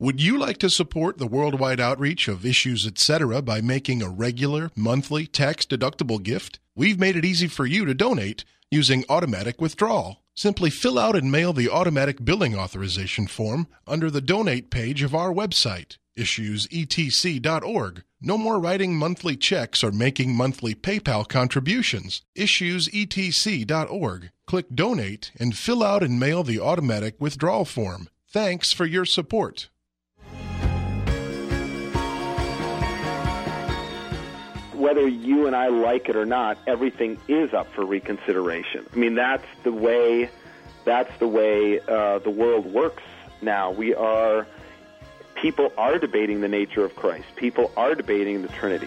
Would you like to support the worldwide outreach of Issues Etc. by making a regular, monthly, tax-deductible gift? We've made it easy for you to donate using automatic withdrawal. Simply fill out and mail the automatic billing authorization form under the donate page of our website, issuesetc.org. No more writing monthly checks or making monthly PayPal contributions. Issuesetc.org. Click Donate and fill out and mail the automatic withdrawal form. Thanks for your support. Whether you and I like it or not, everything is up for reconsideration. I mean, that's the way the world works now. People are debating the nature of Christ. People are debating the Trinities.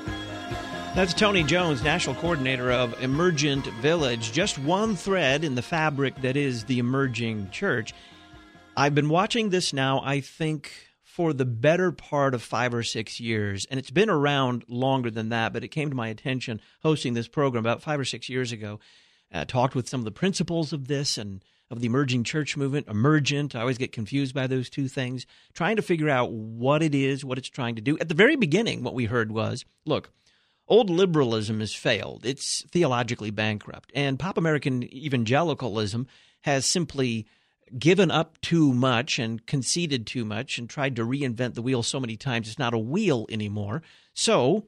That's Tony Jones, National Coordinator of Emergent Village. Just one thread in the fabric that is the emerging church. I've been watching this now, I think, for the better part of 5 or 6 years, and it's been around longer than that, but it came to my attention hosting this program about 5 or 6 years ago. Talked with some of the principals of this and of the emerging church movement, emergent. I always get confused by those two things, trying to figure out what it is, what it's trying to do. At the very beginning, what we heard was, look, old liberalism has failed. It's theologically bankrupt, and pop American evangelicalism has simply given up too much and conceded too much and tried to reinvent the wheel so many times it's not a wheel anymore. So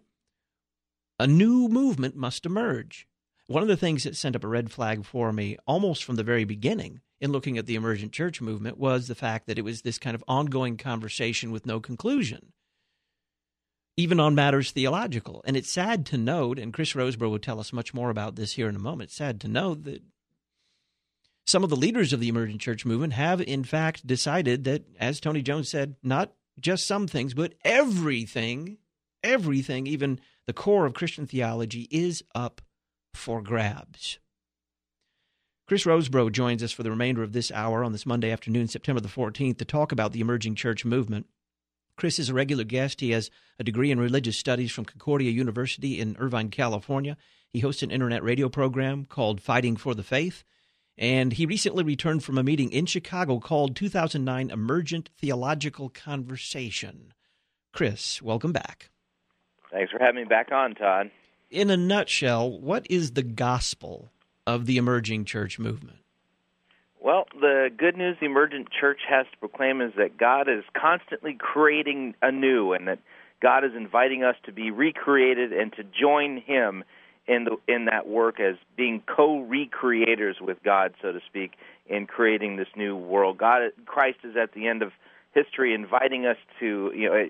a new movement must emerge. One of the things that sent up a red flag for me almost from the very beginning in looking at the emergent church movement was the fact that it was this kind of ongoing conversation with no conclusion, even on matters theological. And it's sad to note, and Chris Roseborough will tell us much more about this here in a moment, it's sad to note that some of the leaders of the emergent church movement have, in fact, decided that, as Tony Jones said, not just some things, but everything, even the core of Christian theology, is up for grabs. Chris Roseborough joins us for the remainder of this hour on this Monday afternoon, September the 14th, to talk about the emerging church movement. Chris is a regular guest. He has a degree in religious studies from Concordia University in Irvine, California. He hosts an internet radio program called Fighting for the Faith. And he recently returned from a meeting in Chicago called 2009 Emergent Theological Conversation. Chris, welcome back. Thanks for having me back on, Todd. In a nutshell, what is the gospel of the emerging church movement? Well, the good news the emergent church has to proclaim is that God is constantly creating anew, and that God is inviting us to be recreated and to join Him in that work as being co-recreators with God, so to speak, in creating this new world. Christ is at the end of history inviting us to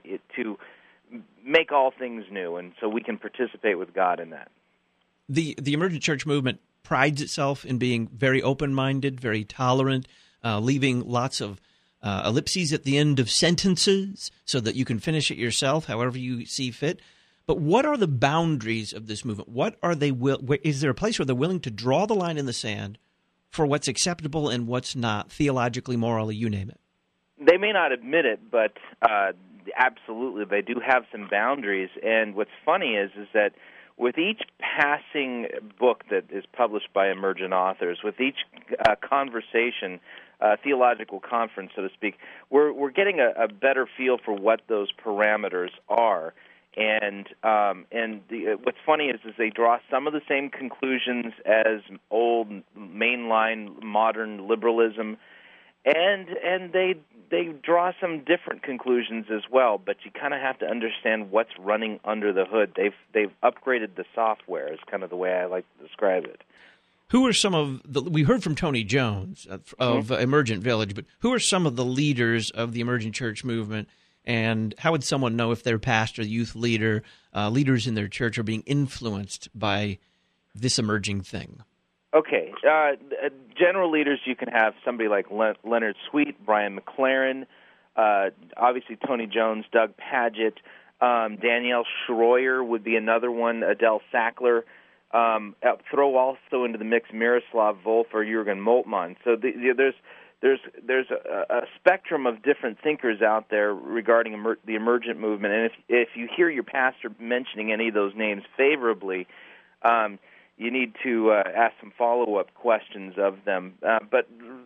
make all things new, and so we can participate with God in that. The emergent church movement prides itself in being very open-minded, very tolerant, leaving lots of ellipses at the end of sentences so that you can finish it yourself however you see fit. But what are the boundaries of this movement? What are they? Is there a place where they're willing to draw the line in the sand for what's acceptable and what's not, theologically, morally, you name it? They may not admit it, but absolutely, they do have some boundaries. And what's funny is that with each passing book that is published by emergent authors, with each conversation, theological conference, so to speak, we're getting a better feel for what those parameters are. And what's funny is they draw some of the same conclusions as old mainline modern liberalism, and they draw some different conclusions as well. But you kind of have to understand what's running under the hood. They've upgraded the software is kind of the way I like to describe it. Who are some of we heard from Tony Jones of Emergent Village, but who are some of the leaders of the emergent church movement? And how would someone know if their pastor, youth leader, leaders in their church are being influenced by this emerging thing? Okay. General leaders, you can have somebody like Leonard Sweet, Brian McLaren, obviously Tony Jones, Doug Pagitt, Danielle Schroyer would be another one, Adele Sackler. Throw also into the mix Miroslav Volf or Jürgen Moltmann. So there's a spectrum of different thinkers out there regarding the emergent movement, and if you hear your pastor mentioning any of those names favorably, you need to ask some follow-up questions of them. But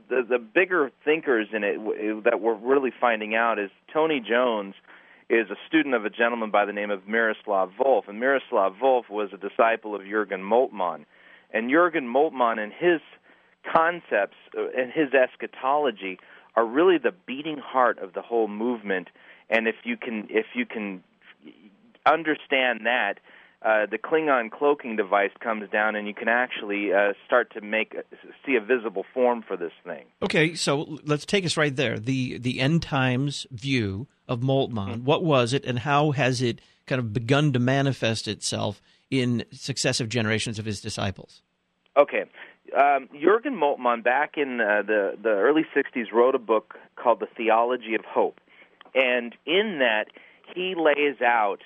the bigger thinkers in it that we're really finding out is Tony Jones is a student of a gentleman by the name of Miroslav Volf, and Miroslav Volf was a disciple of Jürgen Moltmann. And Jürgen Moltmann and his concepts and his eschatology are really the beating heart of the whole movement. And if you can understand that, the Klingon cloaking device comes down, and you can actually start to see a visible form for this thing. Okay, so let's take us right there. The end times view of Moltmann, what was it, and how has it kind of begun to manifest itself in successive generations of his disciples? Okay. Jürgen Moltmann, back in the early 60s, wrote a book called The Theology of Hope. And in that, he lays out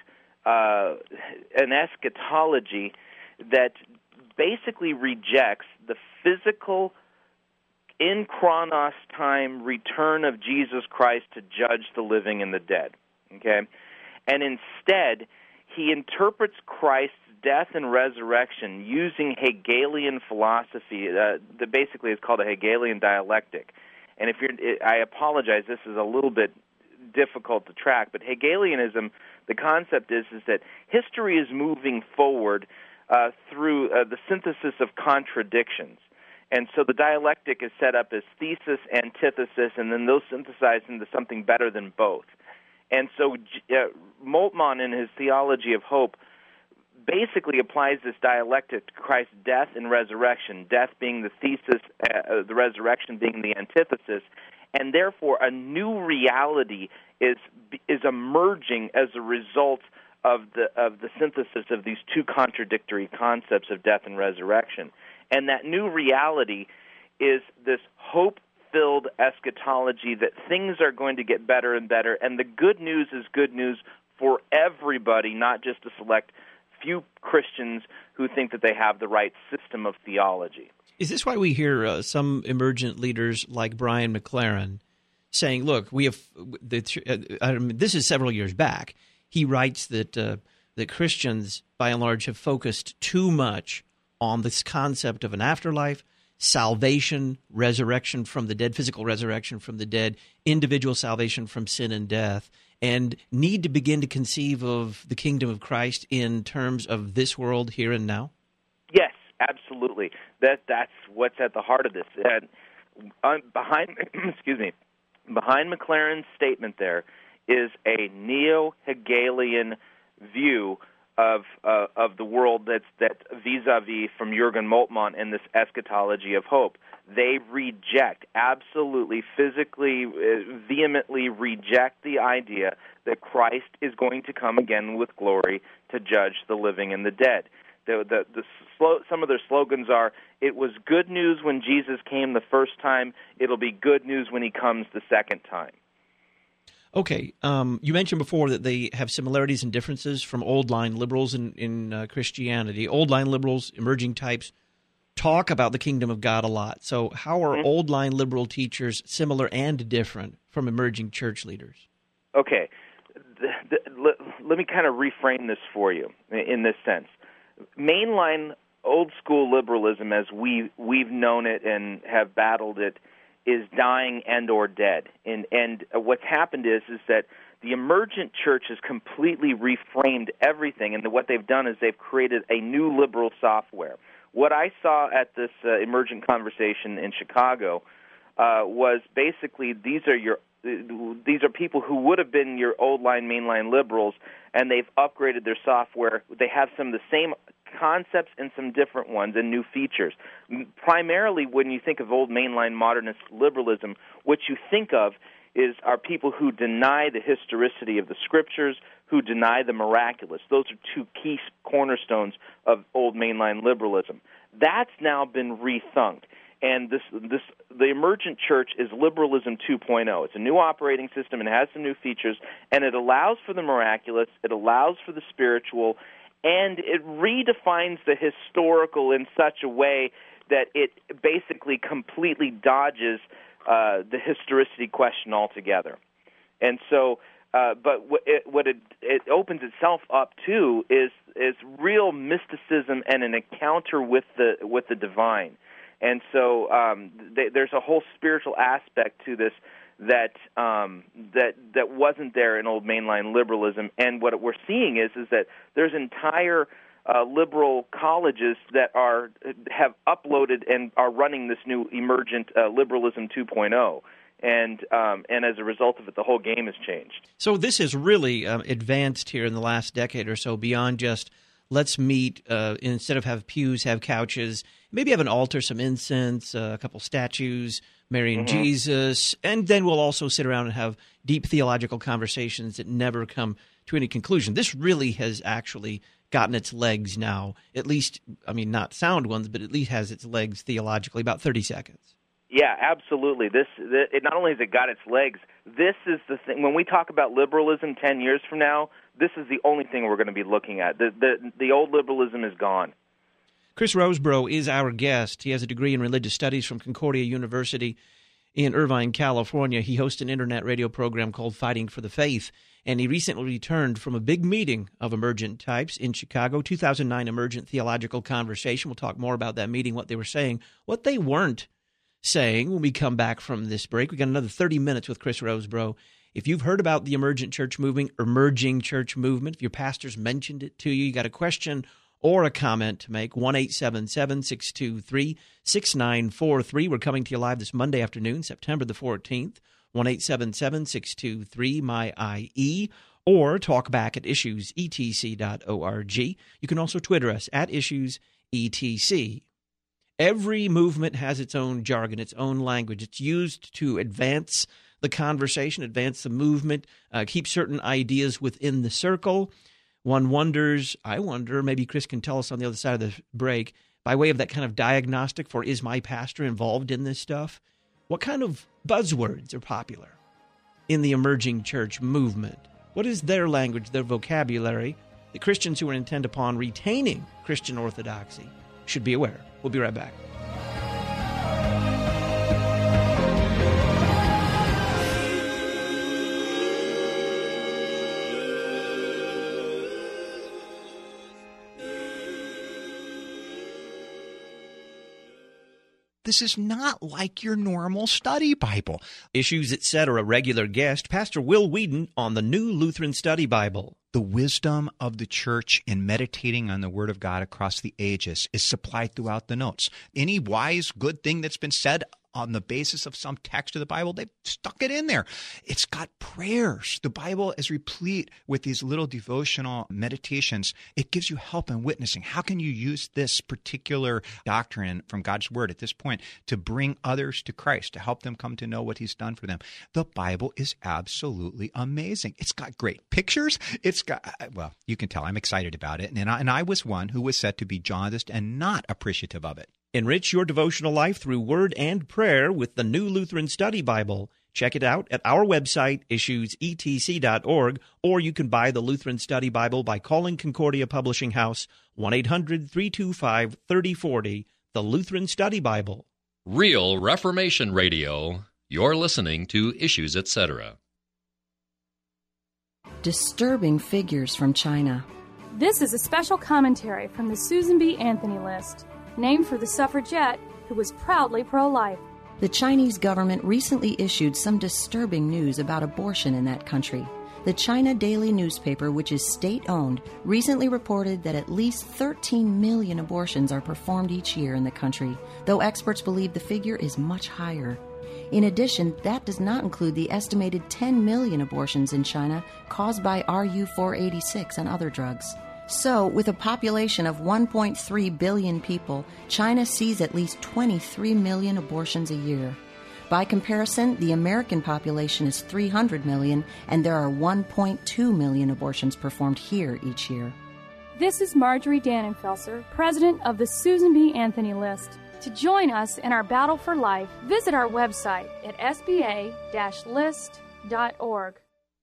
an eschatology that basically rejects the physical, in chronos time, return of Jesus Christ to judge the living and the dead. Okay? And instead, he interprets Christ's death and resurrection using Hegelian philosophy that basically is called a Hegelian dialectic. And I apologize, this is a little bit difficult to track, but Hegelianism, the concept is that history is moving forward through the synthesis of contradictions. And so the dialectic is set up as thesis, antithesis, and then those synthesized into something better than both. And so Moltmann, in his Theology of Hope, basically applies this dialectic to Christ's death and resurrection, death being the thesis, the resurrection being the antithesis, and therefore a new reality is emerging as a result of the synthesis of these two contradictory concepts of death and resurrection. And that new reality is this hope-filled eschatology that things are going to get better and better, and the good news is good news for everybody, not just a select few Christians who think that they have the right system of theology. Is this why we hear some emergent leaders like Brian McLaren saying, look, we have this is several years back. He writes that Christians, by and large, have focused too much on this concept of an afterlife, salvation, resurrection from the dead, physical resurrection from the dead, individual salvation from sin and death, and need to begin to conceive of the kingdom of Christ in terms of this world here and now? Yes, absolutely. That's what's at the heart of this. And behind McLaren's statement there is a neo-Hegelian view of the world that's vis-a-vis from Jürgen Moltmann and this eschatology of hope. They reject, absolutely, physically, vehemently reject the idea that Christ is going to come again with glory to judge the living and the dead. Some of their slogans are, it was good news when Jesus came the first time, it'll be good news when he comes the second time. Okay, you mentioned before that they have similarities and differences from old-line liberals in Christianity. Old-line liberals, emerging types, talk about the kingdom of God a lot. So how are old-line liberal teachers similar and different from emerging church leaders? Okay, let me kind of reframe this for you in this sense. Mainline old-school liberalism, as we've known it and have battled it, is dying and or dead. And what's happened is that the emergent church has completely reframed everything, and what they've done is they've created a new liberal software. What I saw at this emergent conversation in Chicago was basically these are people who would have been your old-line, mainline liberals, and they've upgraded their software. They have some of the same concepts and some different ones and new features. Primarily, when you think of old mainline modernist liberalism, what you think of are people who deny the historicity of the Scriptures, who deny the miraculous. Those are two key cornerstones of old mainline liberalism. That's now been rethunk. And the emergent church is liberalism 2.0. It's a new operating system and it has some new features, and it allows for the miraculous, it allows for the spiritual, and it redefines the historical in such a way that it basically completely dodges the historicity question altogether. And so, but what it opens itself up to is real mysticism and an encounter with the divine. And so there's a whole spiritual aspect to this that wasn't there in old mainline liberalism. And what we're seeing is that there's entire liberal colleges that have uploaded and are running this new emergent liberalism 2.0. And as a result of it, the whole game has changed. So this has really advanced here in the last decade or so beyond just let's meet, instead of have pews, have couches, maybe have an altar, some incense, a couple statues, Mary and Jesus, and then we'll also sit around and have deep theological conversations that never come to any conclusion. This really has actually gotten its legs now, at least, I mean, not sound ones, but at least has its legs theologically, about 30 seconds. Yeah, absolutely. It not only has it got its legs, this is the thing. When we talk about liberalism 10 years from now, this is the only thing we're going to be looking at. The old liberalism is gone. Chris Rosebrough is our guest. He has a degree in religious studies from Concordia University in Irvine, California. He hosts an internet radio program called Fighting for the Faith, and he recently returned from a big meeting of emergent types in Chicago, 2009 Emergent Theological Conversation. We'll talk more about that meeting, what they were saying, what they weren't saying when we come back from this break. We got another 30 minutes with Chris Rosebrough. If you've heard about the emergent church movement, emerging church movement, if your pastors mentioned it to you, you got a question or a comment to make, 1-877-623-6943. We're coming to you live this Monday afternoon, September the 14th, 1-877-623-MY-IE, or talk back at issuesetc.org. You can also Twitter us at issuesetc. Every movement has its own jargon, its own language. It's used to advance the conversation, advance the movement, keep certain ideas within the circle. One wonders, I wonder, maybe Chris can tell us on the other side of the break, by way of that kind of diagnostic for is my pastor involved in this stuff, what kind of buzzwords are popular in the emerging church movement? What is their language, their vocabulary? The Christians who are intent upon retaining Christian orthodoxy should be aware. We'll be right back. This is not like your normal study Bible. Issues, Etc. regular guest, Pastor Will Whedon on the New Lutheran Study Bible. The wisdom of the church in meditating on the Word of God across the ages is supplied throughout the notes. Any wise, good thing that's been said on the basis of some text of the Bible, they've stuck it in there. It's got prayers. The Bible is replete with these little devotional meditations. It gives you help in witnessing. How can you use this particular doctrine from God's Word at this point to bring others to Christ, to help them come to know what He's done for them? The Bible is absolutely amazing. It's got great pictures. It's got, well, you can tell I'm excited about it. And I was one who was said to be jaundiced and not appreciative of it. Enrich your devotional life through word and prayer with the New Lutheran Study Bible. Check it out at our website, issuesetc.org, or you can buy the Lutheran Study Bible by calling Concordia Publishing House, 1-800-325-3040, the Lutheran Study Bible. Real Reformation Radio. You're listening to Issues, Etc. Disturbing figures from China. This is a special commentary from the Susan B. Anthony list, named for the suffragette who was proudly pro-life. The Chinese government recently issued some disturbing news about abortion in that country. The China Daily newspaper, which is state-owned, recently reported that at least 13 million abortions are performed each year in the country, though experts believe the figure is much higher. In addition, that does not include the estimated 10 million abortions in China caused by RU-486 and other drugs. So, with a population of 1.3 billion people, China sees at least 23 million abortions a year. By comparison, the American population is 300 million, and there are 1.2 million abortions performed here each year. This is Marjorie Dannenfelser, president of the Susan B. Anthony list. To join us in our battle for life, visit our website at sba-list.org.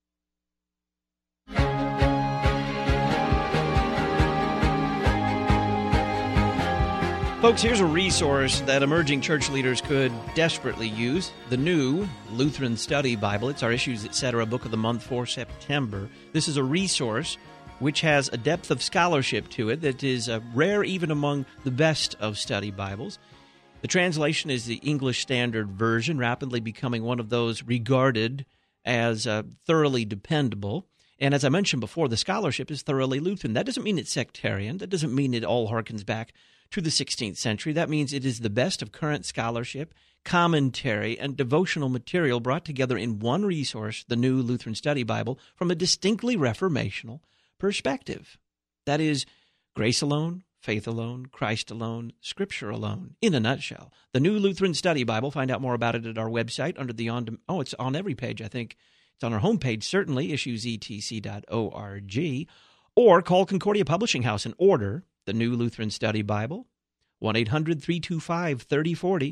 Folks, here's a resource that emerging church leaders could desperately use. The New Lutheran Study Bible. It's our Issues, Etc. book of the month for September. This is a resource which has a depth of scholarship to it that is rare even among the best of study Bibles. The translation is the English Standard Version, rapidly becoming one of those regarded as thoroughly dependable. And as I mentioned before, the scholarship is thoroughly Lutheran. That doesn't mean it's sectarian. That doesn't mean it all harkens back to the 16th century. That means it is the best of current scholarship, commentary, and devotional material brought together in one resource, the New Lutheran Study Bible, from a distinctly reformational perspective. That is, grace alone, faith alone, Christ alone, Scripture alone, in a nutshell. The New Lutheran Study Bible, find out more about it at our website under the it's on every page, I think. It's on our homepage, certainly, issuesetc.org, or call Concordia Publishing House and order the New Lutheran Study Bible, 1-800-325-3040,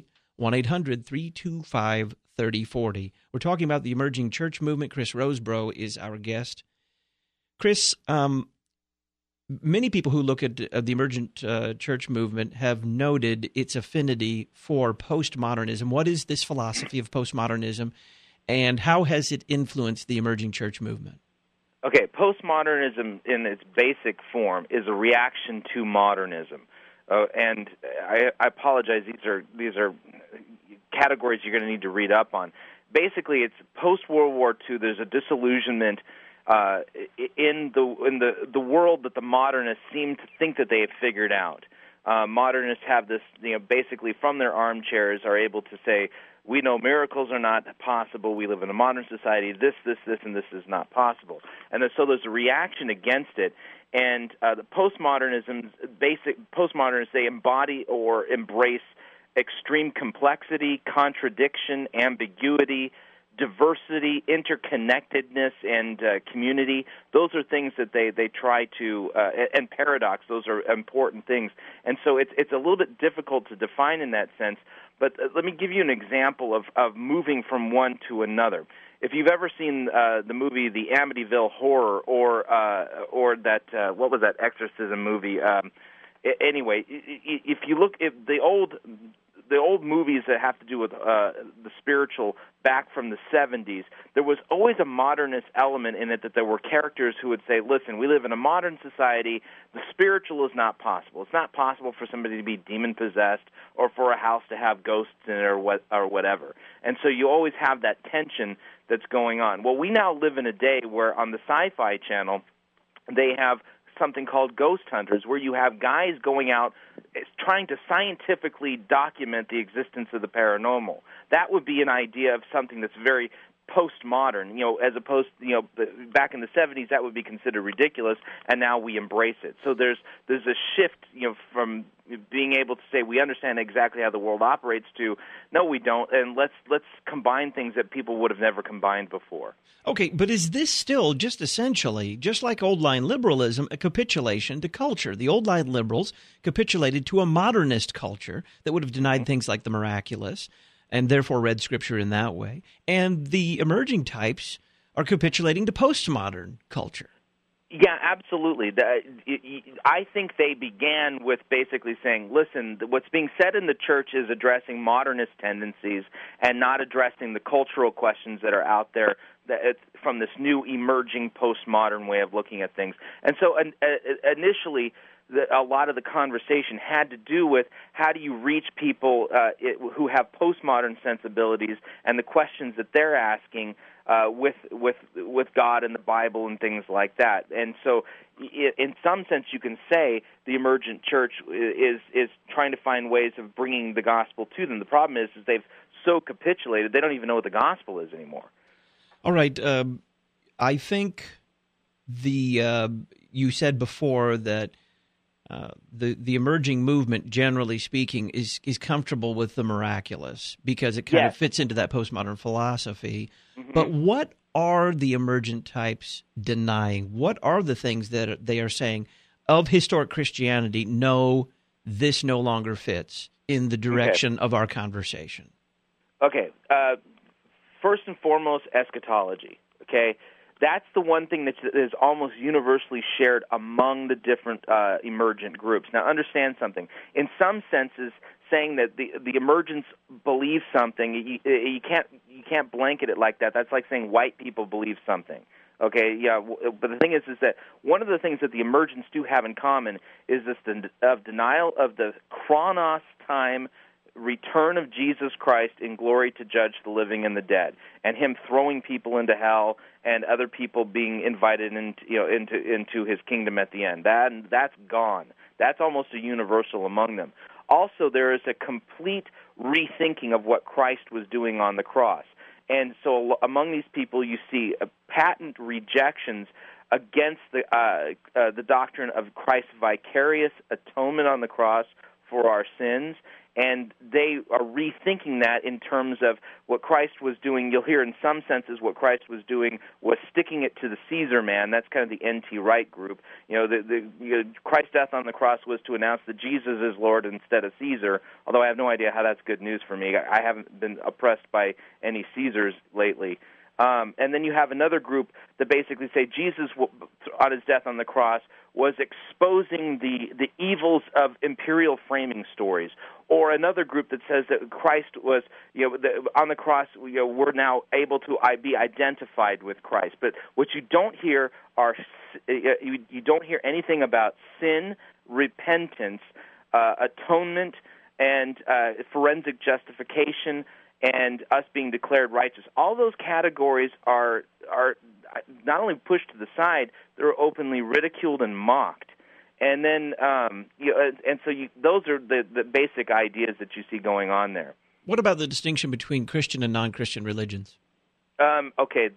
1-800-325-3040. We're talking about the emerging church movement. Chris Rosebrough is our guest. Chris, many people who look at the emergent church movement have noted its affinity for postmodernism. What is this philosophy of postmodernism, and how has it influenced the emerging church movement? Okay, postmodernism in its basic form is a reaction to modernism. And I apologize, these are categories you're going to need to read up on. Basically, it's post-World War II, there's a disillusionment in the world that the modernists seem to think that they have figured out. Modernists have this, basically from their armchairs are able to say, we know miracles are not possible. We live in a modern society. This, and this is not possible. And so there's a reaction against it. And the postmodernists, they embody or embrace extreme complexity, contradiction, ambiguity, diversity, interconnectedness, and community. Those are things that they try to, and paradox, those are important things. And so it's a little bit difficult to define in that sense, but let me give you an example of moving from one to another. If you've ever seen the movie The Amityville Horror or that, what was that exorcism movie? Anyway, if you look at the old movies that have to do with the spiritual back from the 70s, there was always a modernist element in it, that there were characters who would say, listen, we live in a modern society, the spiritual is not possible. It's not possible for somebody to be demon-possessed or for a house to have ghosts in it or whatever. And so you always have that tension that's going on. Well, we now live in a day where on the Sci-Fi Channel, they have something called Ghost Hunters, where you have guys going out trying to scientifically document the existence of the paranormal. That would be an idea of something that's very postmodern, as opposed, back in the 70s that would be considered ridiculous, and now we embrace it. So there's a shift, from being able to say we understand exactly how the world operates to no, we don't, and let's combine things that people would have never combined before. Okay, but is this still just essentially, just like old-line liberalism, a capitulation to culture? The old-line liberals capitulated to a modernist culture that would have denied things like the miraculous, and therefore read Scripture in that way. And the emerging types are capitulating to postmodern culture. Yeah, absolutely. I think they began with basically saying, listen, what's being said in the church is addressing modernist tendencies and not addressing the cultural questions that are out there from this new emerging postmodern way of looking at things. And so initially, a lot of the conversation had to do with how do you reach people who have postmodern sensibilities and the questions that they're asking with God and the Bible and things like that. And so in some sense you can say the emergent church is trying to find ways of bringing the gospel to them. The problem is they've so capitulated they don't even know what the gospel is anymore. All right. I think you said before that the emerging movement, generally speaking, is comfortable with the miraculous because it kind of fits into that postmodern philosophy. Mm-hmm. But what are the emergent types denying? What are the things that they are saying of historic Christianity? No, this no longer fits in the direction of our conversation. Okay. First and foremost, eschatology. Okay. That's the one thing that is almost universally shared among the different emergent groups. Now, understand something. In some senses, saying that the emergents believe something, you can't blanket it like that. That's like saying white people believe something. Okay, yeah, but the thing is that one of the things that the emergents do have in common is this denial of the chronos time return of Jesus Christ in glory to judge the living and the dead, and him throwing people into hell and other people being invited into his kingdom at the end. That's gone. That's almost a universal among them. Also, there is a complete rethinking of what Christ was doing on the cross. And so among these people, you see patent rejections against the doctrine of Christ's vicarious atonement on the cross for our sins, and they are rethinking that in terms of what Christ was doing. You'll hear in some senses what Christ was doing was sticking it to the Caesar man. That's kind of the N.T. Wright group. Christ's death on the cross was to announce that Jesus is Lord instead of Caesar, although I have no idea how that's good news for me. I haven't been oppressed by any Caesars lately. And then you have another group that basically say Jesus, on his death on the cross, was exposing the evils of imperial framing stories. Or another group that says that Christ was, on the cross, we're now able to be identified with Christ. But what you don't hear you don't hear anything about sin, repentance, atonement, and forensic justification, and us being declared righteous. All those categories are not only pushed to the side, they're openly ridiculed and mocked. And then, those are the basic ideas that you see going on there. What about the distinction between Christian and non-Christian religions? I'm going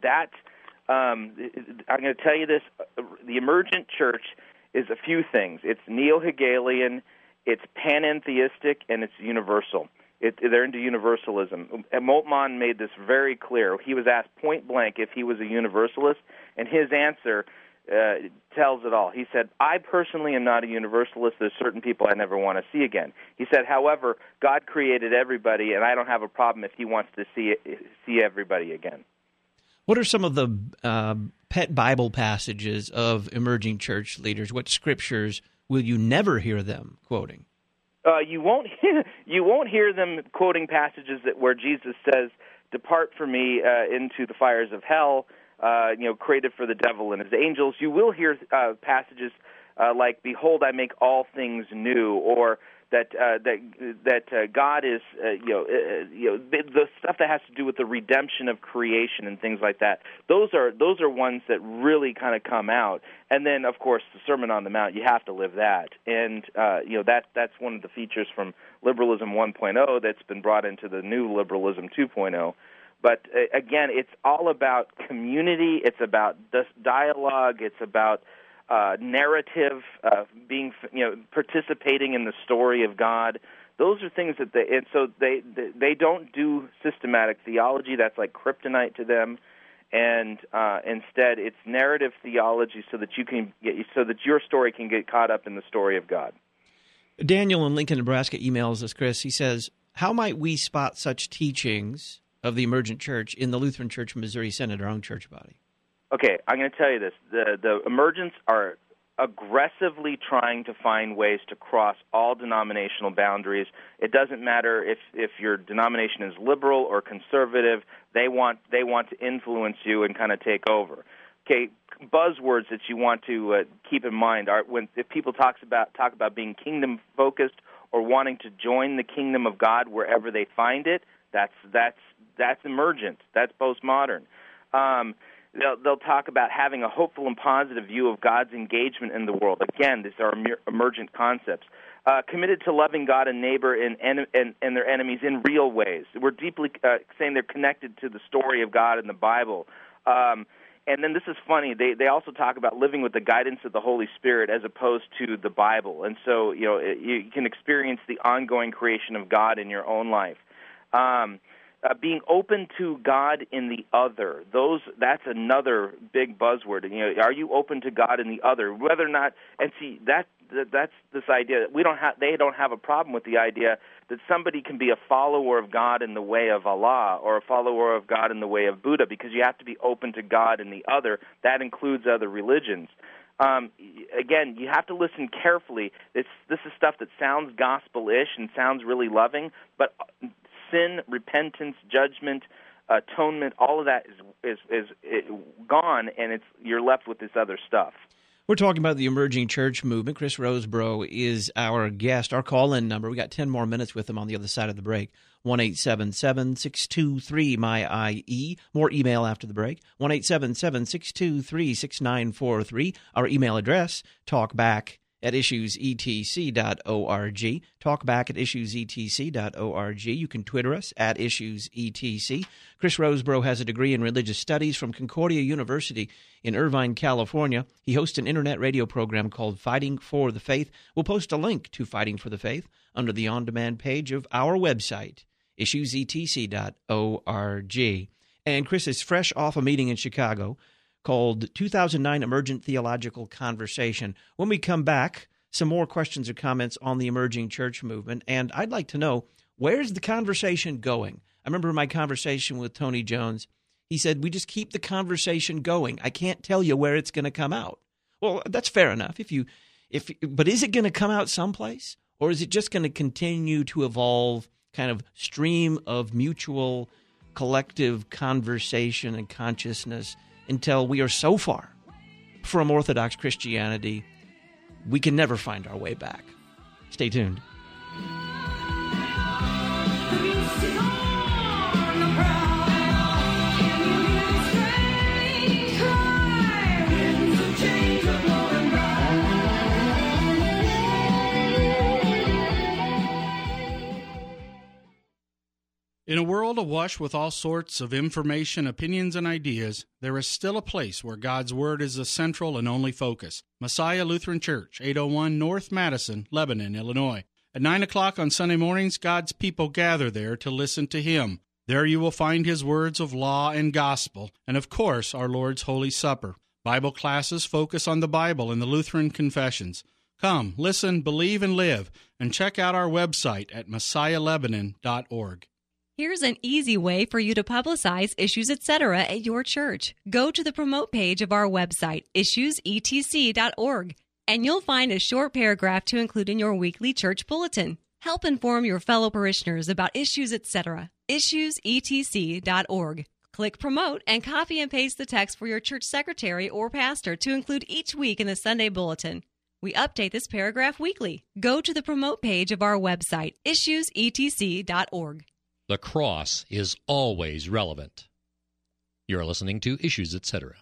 to tell you this. The emergent church is a few things. It's neo-Hegelian, it's panentheistic, and it's universal. They're into universalism. And Moltmann made this very clear. He was asked point blank if he was a universalist, and his answer tells it all. He said, I personally am not a universalist. There's certain people I never want to see again. He said, however, God created everybody, and I don't have a problem if he wants to see everybody again. What are some of the pet Bible passages of emerging church leaders? What scriptures will you never hear them quoting? You won't hear them quoting passages where Jesus says, "Depart from me into the fires of hell," created for the devil and his angels. You will hear passages like, "Behold, I make all things new," or that God is the stuff that has to do with the redemption of creation and things like that. Those are ones that really kind of come out. And then, of course, the Sermon on the Mount, you have to live that. And that's one of the features from Liberalism 1.0 that's been brought into the new Liberalism 2.0. But again, it's all about community. It's about dialogue. It's about narrative, being, participating in the story of God. Those are things that they don't do systematic theology. That's like kryptonite to them, and instead it's narrative theology so that your story can get caught up in the story of God. Daniel in Lincoln, Nebraska emails us, Chris. He says, "How might we spot such teachings of the emergent church in the Lutheran Church Missouri Synod, our own church body?" Okay, I'm going to tell you this. The emergents are aggressively trying to find ways to cross all denominational boundaries. It doesn't matter if your denomination is liberal or conservative. They want to influence you and kind of take over. Okay, buzzwords that you want to keep in mind are if people talk about being kingdom focused or wanting to join the kingdom of God wherever they find it. That's emergent. That's postmodern. They'll talk about having a hopeful and positive view of God's engagement in the world. Again, these are emergent concepts. Committed to loving God and neighbor and their enemies in real ways. We're deeply saying they're connected to the story of God in the Bible. And then this is funny. They also talk about living with the guidance of the Holy Spirit as opposed to the Bible. And so you can experience the ongoing creation of God in your own life. Being open to God in the other, that's another big buzzword. Are you open to God in the other? Whether or not, and see that's this idea that they don't have a problem with the idea that somebody can be a follower of God in the way of Allah or a follower of God in the way of Buddha, because you have to be open to God in the other. That includes other religions. Again, you have to listen carefully. This is stuff that sounds gospel-ish and sounds really loving, but sin, repentance, judgment, atonement, all of that is gone, and you're left with this other stuff. We're talking about the emerging church movement. Chris Rosebrough is our guest. Our call-in number, we got 10 more minutes with him on the other side of the break, 1-877-623-MY-IE. More email after the break, 1-877-623-6943. Our email address, talkback@issuesetc.org. Talkback@issuesetc.org. You can Twitter us @issuesetc. Chris Rosebrough has a degree in religious studies from Concordia University in Irvine, California. He hosts an internet radio program called Fighting for the Faith. We'll post a link to Fighting for the Faith under the on-demand page of our website, issuesetc.org. And Chris is fresh off a meeting in Chicago called 2009 Emergent Theological Conversation. When we come back, some more questions or comments on the emerging church movement. And I'd like to know, where's the conversation going? I remember my conversation with Tony Jones. He said, we just keep the conversation going. I can't tell you where it's going to come out. Well, that's fair enough. But is it going to come out someplace? Or is it just going to continue to evolve, kind of stream of mutual collective conversation and consciousness until we are so far from Orthodox Christianity, we can never find our way back? Stay tuned. In a world awash with all sorts of information, opinions, and ideas, there is still a place where God's Word is the central and only focus. Messiah Lutheran Church, 801 North Madison, Lebanon, Illinois. At 9 o'clock on Sunday mornings, God's people gather there to listen to Him. There you will find His words of law and gospel, and of course, our Lord's Holy Supper. Bible classes focus on the Bible and the Lutheran confessions. Come, listen, believe, and live, and check out our website at messiahlebanon.org. Here's an easy way for you to publicize Issues Etc. at your church. Go to the promote page of our website, issuesetc.org, and you'll find a short paragraph to include in your weekly church bulletin. Help inform your fellow parishioners about Issues Etc. issuesetc.org. Click Promote and copy and paste the text for your church secretary or pastor to include each week in the Sunday bulletin. We update this paragraph weekly. Go to the promote page of our website, issuesetc.org. The cross is always relevant. You're listening to Issues Etc.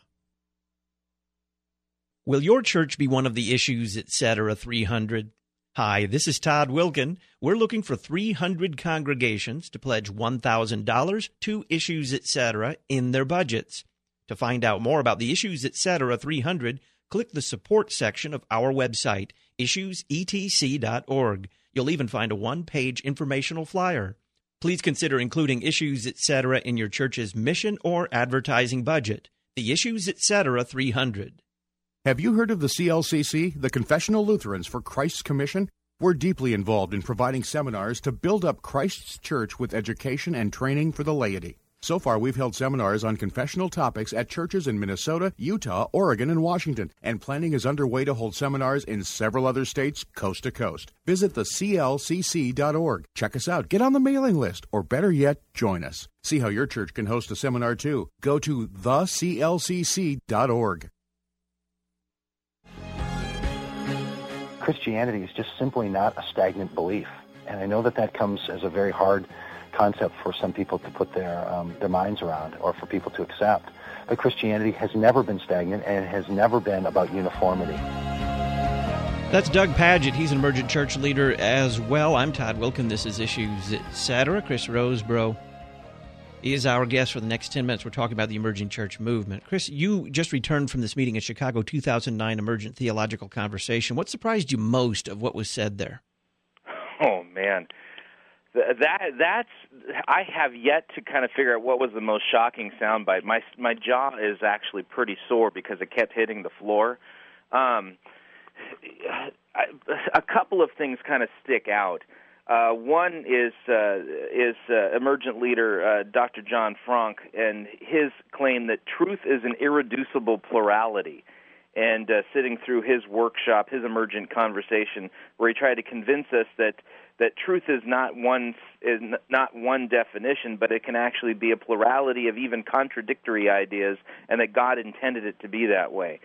Will your church be one of the Issues Etc. 300? Hi, this is Todd Wilkin. We're looking for 300 congregations to pledge $1,000 to Issues Etc. in their budgets. To find out more about the Issues Etc. 300, click the support section of our website, issuesetc.org. You'll even find a one-page informational flyer. Please consider including Issues Etc. in your church's mission or advertising budget. The Issues Etc. 300. Have you heard of the CLCC, the Confessional Lutherans for Christ's Commission? We're deeply involved in providing seminars to build up Christ's church with education and training for the laity. So far, we've held seminars on confessional topics at churches in Minnesota, Utah, Oregon, and Washington, and planning is underway to hold seminars in several other states, coast to coast. Visit the clcc.org. Check us out, get on the mailing list, or better yet, join us. See how your church can host a seminar too. Go to theclcc.org. Christianity is just simply not a stagnant belief, and I know that comes as a very hard concept for some people to put their minds around or for people to accept. But Christianity has never been stagnant, and it has never been about uniformity. That's Doug Padgett. He's an emergent church leader as well. I'm Todd Wilkin. This is Issues Etc. Chris Rosebrough is our guest for the next 10 minutes. We're talking about the emerging church movement. Chris, you just returned from this meeting in Chicago, 2009 Emergent Theological Conversation. What surprised you most of what was said there? Oh, man. That's I have yet to kind of figure out what was the most shocking soundbite. My jaw is actually pretty sore because it kept hitting the floor. A couple of things kind of stick out. One is emergent leader Dr. John Franck and his claim that truth is an irreducible plurality. And sitting through his workshop, his emergent conversation, where he tried to convince us that truth is not one definition, but it can actually be a plurality of even contradictory ideas, and that God intended it to be that way.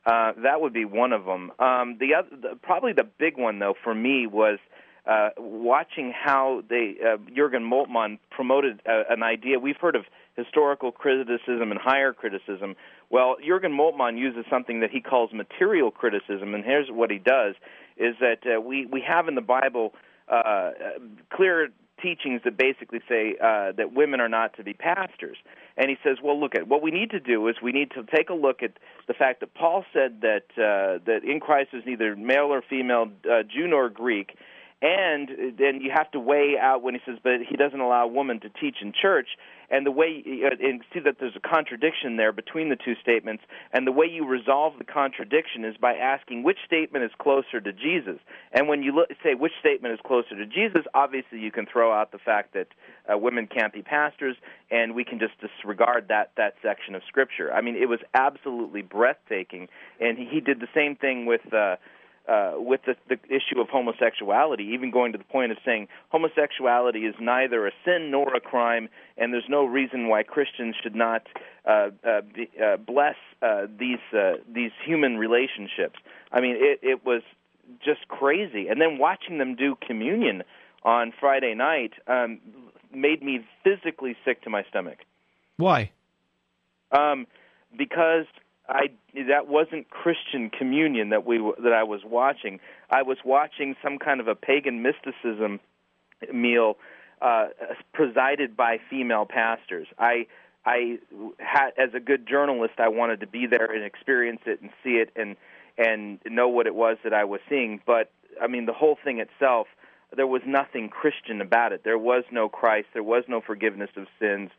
That would be one of them. Probably the big one, though, for me was watching how Jürgen Moltmann promoted an idea. We've heard of historical criticism and higher criticism. Well, Jürgen Moltmann uses something that he calls material criticism, and here's what he does, is that we have in the Bible clear teachings that basically say that women are not to be pastors. And he says, well, look, what we need to do is we need to take a look at the fact that Paul said that in Christ is neither male or female, Jew nor Greek, and then you have to weigh out when he says, but he doesn't allow a woman to teach in church, and the way and see that there's a contradiction there between the two statements, and the way you resolve the contradiction is by asking which statement is closer to Jesus. And when you say which statement is closer to Jesus, obviously you can throw out the fact that women can't be pastors, and we can just disregard that section of Scripture. I mean, it was absolutely breathtaking, and he did the same thing with the issue of homosexuality, even going to the point of saying homosexuality is neither a sin nor a crime, and there's no reason why Christians should not bless these human relationships. I mean, it was just crazy. And then watching them do communion on Friday night made me physically sick to my stomach. Why? Because that wasn't Christian communion that I was watching. I was watching some kind of a pagan mysticism meal presided by female pastors. I had, as a good journalist, I wanted to be there and experience it and see it and know what it was that I was seeing. But I mean, the whole thing itself, there was nothing Christian about it. There was no Christ. There was no forgiveness of sins.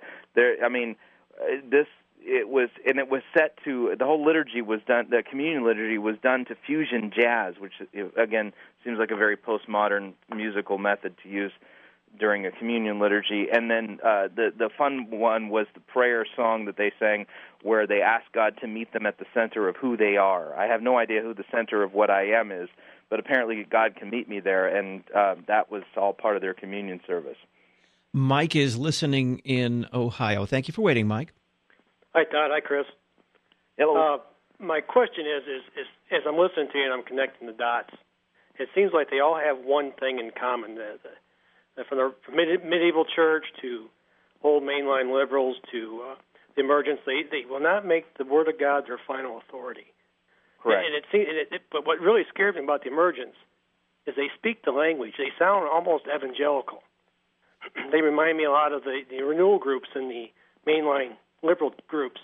It was set to, the whole liturgy was done, the communion liturgy was done to fusion jazz, which, again, seems like a very postmodern musical method to use during a communion liturgy. And then the fun one was the prayer song that they sang where they asked God to meet them at the center of who they are. I have no idea who the center of what I am is, but apparently God can meet me there, and that was all part of their communion service. Mike is listening in Ohio. Thank you for waiting, Mike. Hi, Todd. Hi, Chris. Hello. My question is, as I'm listening to you and I'm connecting the dots, it seems like they all have one thing in common. From the medieval church to old mainline liberals to the emergents, they will not make the Word of God their final authority. Correct. But what really scares me about the emergents is they speak the language. They sound almost evangelical. They remind me a lot of the renewal groups and the mainline liberal groups.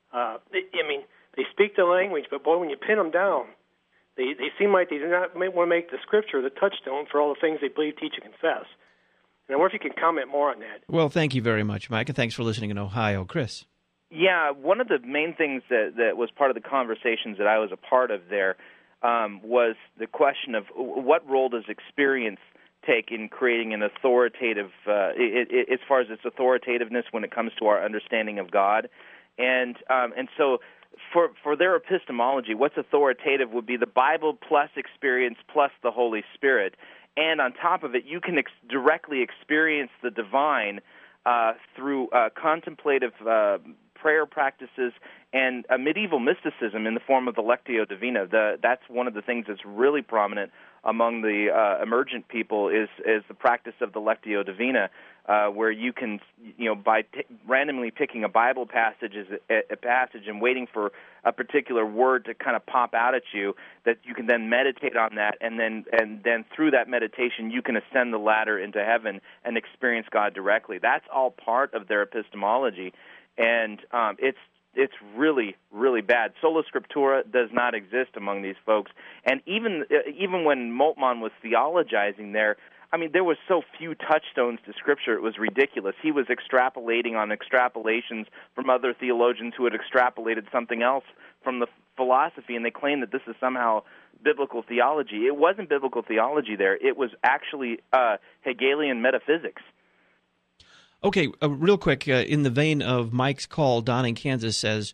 They speak the language, but boy, when you pin them down, they seem like they do not want to make the Scripture the touchstone for all the things they believe, teach, and confess. And I wonder if you can comment more on that. Well, thank you very much, Mike, and thanks for listening in Ohio. Chris? Yeah, one of the main things that was part of the conversations that I was a part of there was the question of what role does experience take in creating an authoritative, as far as its authoritativeness when it comes to our understanding of God. And so for their epistemology, what's authoritative would be the Bible plus experience plus the Holy Spirit. And on top of it, you can directly experience the divine through contemplative prayer practices and a medieval mysticism in the form of the Lectio Divina. That's one of the things that's really prominent among the emergent people is the practice of the Lectio Divina, where you can, by randomly picking a Bible passage as a passage and waiting for a particular word to kind of pop out at you, that you can then meditate on that, and then through that meditation you can ascend the ladder into heaven and experience God directly. That's all part of their epistemology, and it's really, really bad. Sola Scriptura does not exist among these folks. And even when Moltmann was theologizing there, I mean, there were so few touchstones to Scripture, it was ridiculous. He was extrapolating on extrapolations from other theologians who had extrapolated something else from the philosophy, and they claimed that this is somehow biblical theology. It wasn't biblical theology there. It was actually Hegelian metaphysics. Okay, real quick, in the vein of Mike's call, Don in Kansas says,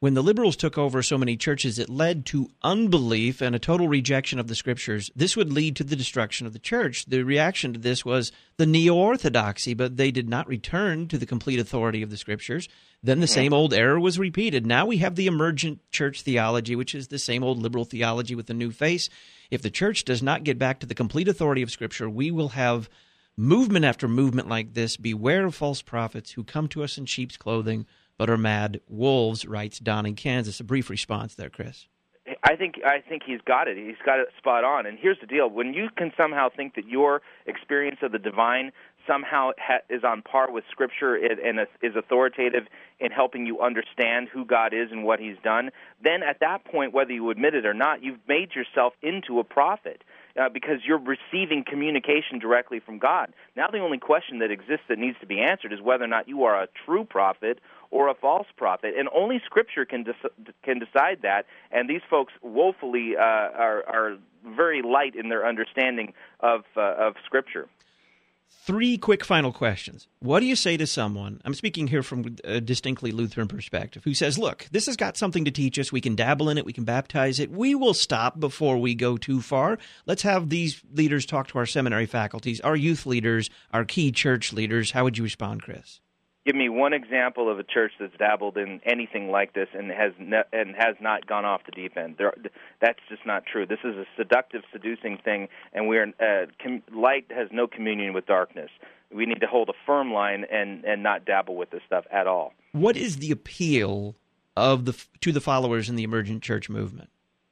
when the liberals took over so many churches, it led to unbelief and a total rejection of the Scriptures. This would lead to the destruction of the church. The reaction to this was the neo-orthodoxy, but they did not return to the complete authority of the Scriptures. Then the same old error was repeated. Now we have the emergent church theology, which is the same old liberal theology with a new face. If the church does not get back to the complete authority of Scripture, we will have movement after movement like this. Beware of false prophets who come to us in sheep's clothing, but are mad wolves, writes Don in Kansas. A brief response there, Chris. I think he's got it. He's got it spot on. And here's the deal. When you can somehow think that your experience of the divine somehow is on par with Scripture and is authoritative in helping you understand who God is and what He's done, then at that point, whether you admit it or not, you've made yourself into a prophet. Because you're receiving communication directly from God. Now the only question that exists that needs to be answered is whether or not you are a true prophet or a false prophet, and only Scripture can decide that. And these folks woefully are very light in their understanding of Scripture. 3 quick final questions. What do you say to someone, I'm speaking here from a distinctly Lutheran perspective, who says, look, this has got something to teach us. We can dabble in it. We can baptize it. We will stop before we go too far. Let's have these leaders talk to our seminary faculties, our youth leaders, our key church leaders. How would you respond, Chris? Give me one example of a church that's dabbled in anything like this and has not gone off the deep end. That's just not true. This is a seductive, seducing thing, and light has no communion with darkness. We need to hold a firm line and not dabble with this stuff at all. What is the appeal to the followers in the emergent church movement?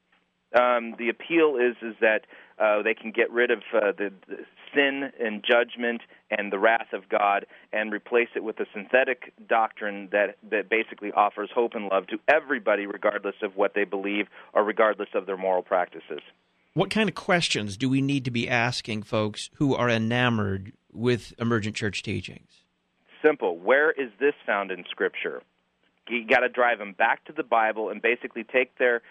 The appeal is that they can get rid of the sin and judgment and the wrath of God and replace it with a synthetic doctrine that basically offers hope and love to everybody regardless of what they believe or regardless of their moral practices. What kind of questions do we need to be asking folks who are enamored with emergent church teachings? Simple. Where is this found in Scripture? You got to drive them back to the Bible and basically take their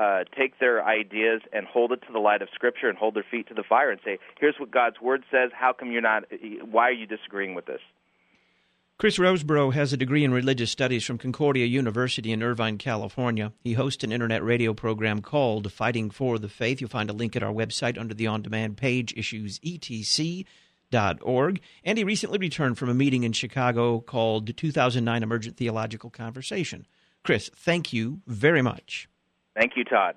ideas and hold it to the light of Scripture and hold their feet to the fire and say, here's what God's Word says. Why are you disagreeing with this? Chris Roseborough has a degree in religious studies from Concordia University in Irvine, California. He hosts an internet radio program called Fighting for the Faith. You'll find a link at our website under the on-demand page, issuesetc.org. And he recently returned from a meeting in Chicago called the 2009 Emergent Theological Conversation. Chris, thank you very much. Thank you, Todd.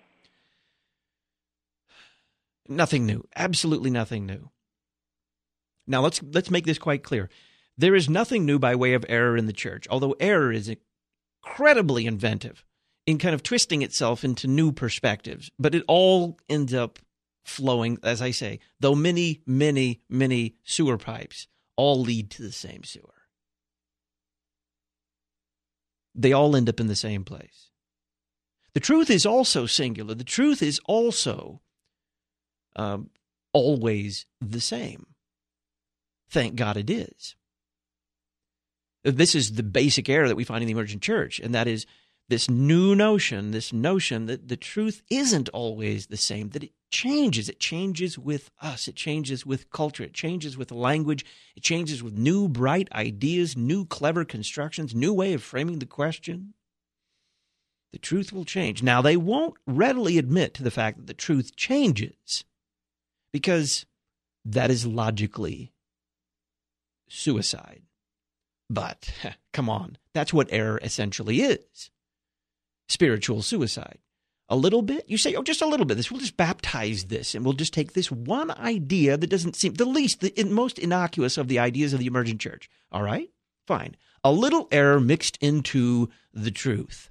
Nothing new. Absolutely nothing new. Now, let's make this quite clear. There is nothing new by way of error in the church, although error is incredibly inventive in kind of twisting itself into new perspectives. But it all ends up flowing, as I say, though many, many, many sewer pipes all lead to the same sewer. They all end up in the same place. The truth is also singular. The truth is also always the same. Thank God it is. This is the basic error that we find in the emergent church, and that is this notion that the truth isn't always the same, that it changes. It changes with us. It changes with culture. It changes with language. It changes with new, bright ideas, new, clever constructions, new way of framing the question. The truth will change. Now, they won't readily admit to the fact that the truth changes because that is logically suicide. But, come on, that's what error essentially is. Spiritual suicide. A little bit? You say, just a little bit. We'll just baptize this, and we'll just take this one idea that doesn't seem the most innocuous of the ideas of the emergent church. All right? Fine. A little error mixed into the truth.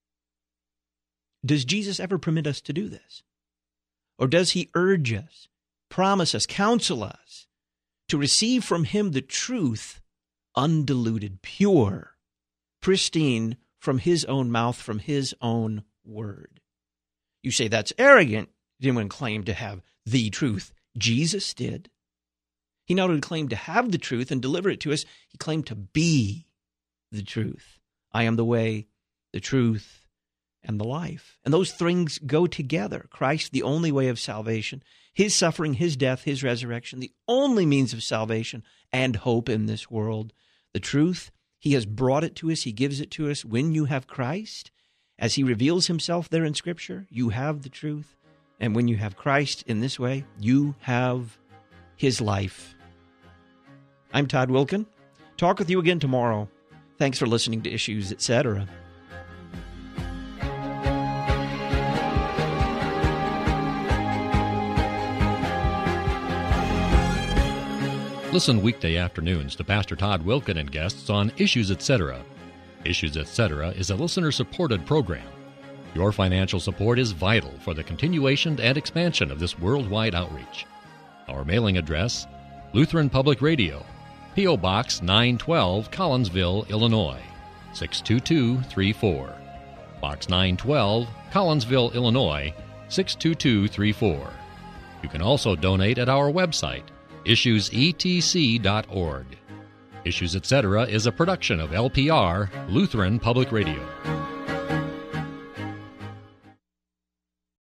Does Jesus ever permit us to do this? Or does he urge us, promise us, counsel us to receive from him the truth, undiluted, pure, pristine, from his own mouth, from his own word? You say that's arrogant. Anyone claim to have the truth? Jesus did. He not only claimed to have the truth and deliver it to us, he claimed to be the truth. I am the way, the truth, and the life. And those things go together. Christ, the only way of salvation, his suffering, his death, his resurrection, the only means of salvation and hope in this world. The truth, he has brought it to us. He gives it to us when you have Christ. as he reveals himself there in Scripture, you have the truth. And when you have Christ in this way, you have his life. I'm Todd Wilken. Talk with you again tomorrow. Thanks for listening to Issues, Etc. Listen weekday afternoons to Pastor Todd Wilken and guests on Issues, Etc. Issues, Etc. is a listener-supported program. Your financial support is vital for the continuation and expansion of this worldwide outreach. Our mailing address, Lutheran Public Radio, P.O. Box 912, Collinsville, Illinois, 62234. Box 912, Collinsville, Illinois, 62234. You can also donate at our website, issuesetc.org. Issues, Etc. is a production of LPR, Lutheran Public Radio.